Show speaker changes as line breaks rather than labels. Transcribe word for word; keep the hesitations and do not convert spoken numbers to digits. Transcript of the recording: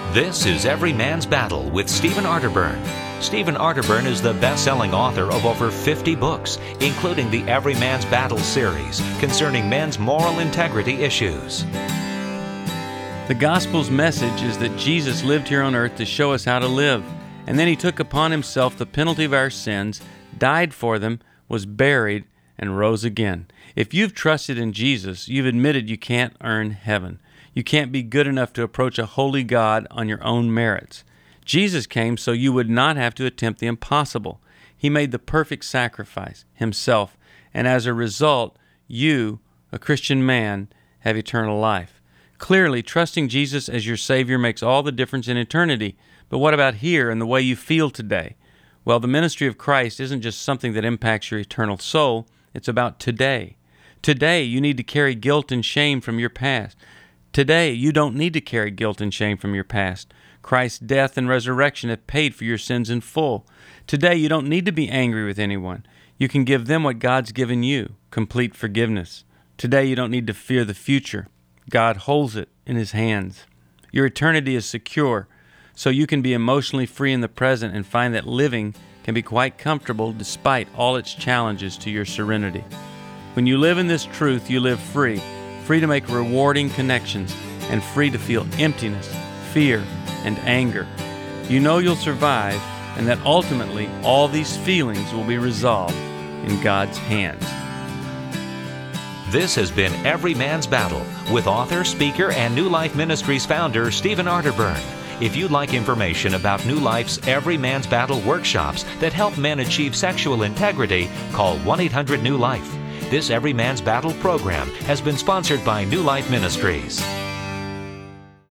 This is Every Man's Battle with Stephen Arterburn. Stephen Arterburn is the best-selling author of over fifty books, including the Every Man's Battle series concerning men's moral integrity issues.
The gospel's message is that Jesus lived here on earth to show us how to live, and then he took upon himself the penalty of our sins, died for them, was buried, and rose again. If you've trusted in Jesus, you've admitted you can't earn heaven. You can't be good enough to approach a holy God on your own merits. Jesus came so you would not have to attempt the impossible. He made the perfect sacrifice, himself, and as a result, you, a Christian man, have eternal life. Clearly, trusting Jesus as your Savior makes all the difference in eternity. But what about here and the way you feel today? Well, the ministry of Christ isn't just something that impacts your eternal soul. It's about today. Today, you need to carry guilt and shame from your past. Today, you don't need to carry guilt and shame from your past. Christ's death and resurrection have paid for your sins in full. Today, you don't need to be angry with anyone. You can give them what God's given you, complete forgiveness. Today, you don't need to fear the future. God holds it in His hands. Your eternity is secure, so you can be emotionally free in the present and find that living can be quite comfortable despite all its challenges to your serenity. When you live in this truth, you live free. Free to make rewarding connections, and free to feel emptiness, fear, and anger. You know you'll survive, and that ultimately all these feelings will be resolved in God's hands.
This has been Every Man's Battle with author, speaker, and New Life Ministries founder Stephen Arterburn. If you'd like information about New Life's Every Man's Battle workshops that help men achieve sexual integrity, call one eight hundred new life. This Every Man's Battle program has been sponsored by New Life Ministries.